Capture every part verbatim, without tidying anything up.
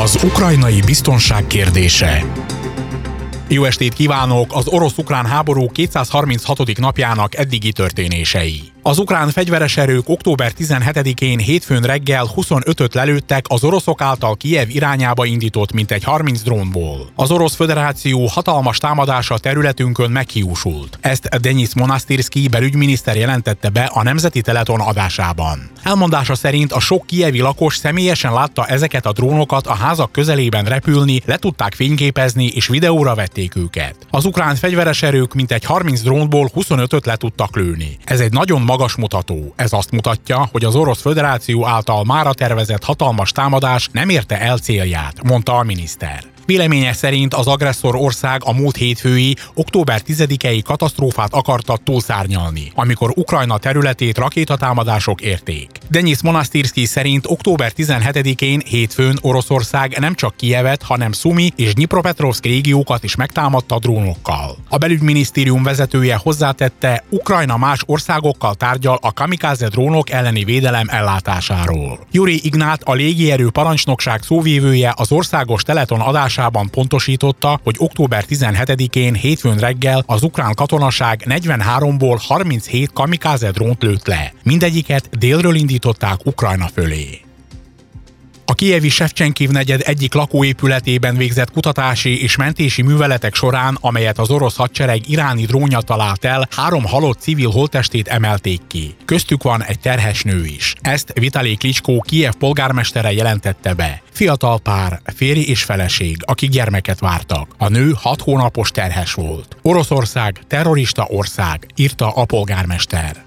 Az ukrajnai biztonság kérdése. Jó estét kívánok! Az orosz-ukrán háború kétszázharminchatodik napjának eddigi történései. Az ukrán fegyveres erők október tizenhetedikén hétfőn reggel huszonötöt lelőttek az oroszok által Kijev irányába indított mintegy harminc drónból. Az Orosz Föderáció hatalmas támadása területünkön meghiúsult. Ezt Denis Monasztirszkij belügyminiszter jelentette be a Nemzeti Teleton adásában. Elmondása szerint a sok kijevi lakos személyesen látta ezeket a drónokat a házak közelében repülni, le tudták fényképezni és videóra vették őket. Az ukrán fegyveres erők mintegy harminc drónból huszonötöt le tudtak lőni. Ez egy nagyon magas mutató. Ez azt mutatja, hogy az Orosz Föderáció által mára tervezett hatalmas támadás nem érte el célját, mondta a miniszter. Véleménye szerint az agresszor ország a múlt hétfői, október tizedikei katasztrófát akarta túlszárnyalni, amikor Ukrajna területét rakétatámadások érték. Denis Monasztirszkij szerint október tizenhetedikén hétfőn Oroszország nem csak Kijevet, hanem Szumi és Dnyipropetrovszk régiókat is megtámadta drónokkal. A belügyminisztérium vezetője hozzátette, Ukrajna más országokkal tárgyal a kamikáze drónok elleni védelem ellátásáról. Juri Ignát, a légierő parancsnokság szóvivője az országos Teleton adásában pontosította, hogy október tizenhetedikén hétfőn reggel az ukrán katonaság negyvenháromból harminchét kamikáze drónt lőtt le. Mindegyiket délről indították Ukrajna fölé. A kijevi Sevcsenkiv negyed egyik lakóépületében végzett kutatási és mentési műveletek során, amelyet az orosz hadsereg iráni drónja talált el, három halott civil holttestét emelték ki. Köztük van egy terhes nő is. Ezt Vitalij Klicskó Kijev polgármestere jelentette be. Fiatal pár, férj és feleség, akik gyermeket vártak. A nő hat hónapos terhes volt. Oroszország terrorista ország, írta a polgármester.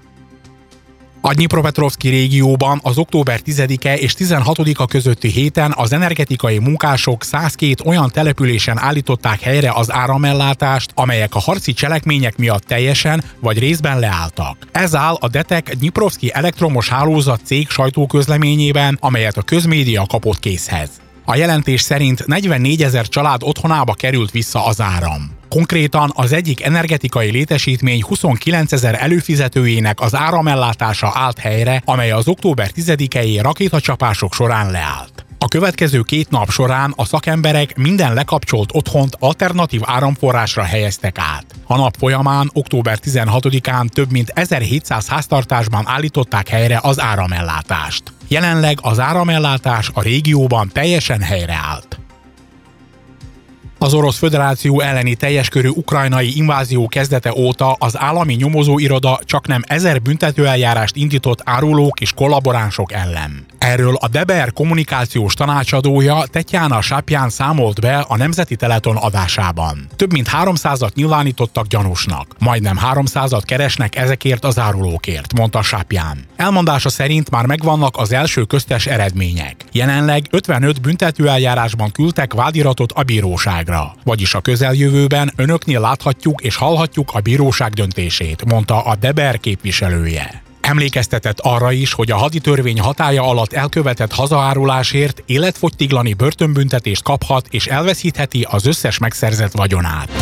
A Dnyipropetrovszki régióban az október tizedike és tizenhatodika közötti héten az energetikai munkások százkettő olyan településen állították helyre az áramellátást, amelyek a harci cselekmények miatt teljesen vagy részben leálltak. Ez áll a Detek Dnyiprovszki elektromos hálózat cég sajtóközleményében, amelyet a közmédia kapott készhez. A jelentés szerint negyvennégyezer család otthonába került vissza az áram. Konkrétan az egyik energetikai létesítmény huszonkilencezer előfizetőjének az áramellátása állt helyre, amely az október tizedikei rakétacsapások során leállt. A következő két nap során a szakemberek minden lekapcsolt otthont alternatív áramforrásra helyeztek át. A nap folyamán, október tizenhatodikán több mint ezerhétszáz háztartásban állították helyre az áramellátást. Jelenleg az áramellátás a régióban teljesen helyreállt. Az Orosz Föderáció elleni teljes körű ukrajnai invázió kezdete óta az állami nyomozóiroda csaknem ezer büntetőeljárást indított árulók és kollaboránsok ellen. Erről a dé bé er kommunikációs tanácsadója Tetjana Sapján számolt be a Nemzeti Teleton adásában. Több mint háromszázat nyilvánítottak gyanúsnak, majdnem háromszázat keresnek ezekért az árulókért, mondta Sapján. Elmondása szerint már megvannak az első köztes eredmények. Jelenleg ötvenöt büntetőeljárásban küldtek vádiratot a bíróságra. Vagyis a közeljövőben önöknél láthatjuk és hallhatjuk a bíróság döntését, mondta a dé bé er képviselője. Emlékeztetett arra is, hogy a haditörvény hatálya alatt elkövetett hazaárulásért életfogytiglani börtönbüntetést kaphat és elveszítheti az összes megszerzett vagyonát.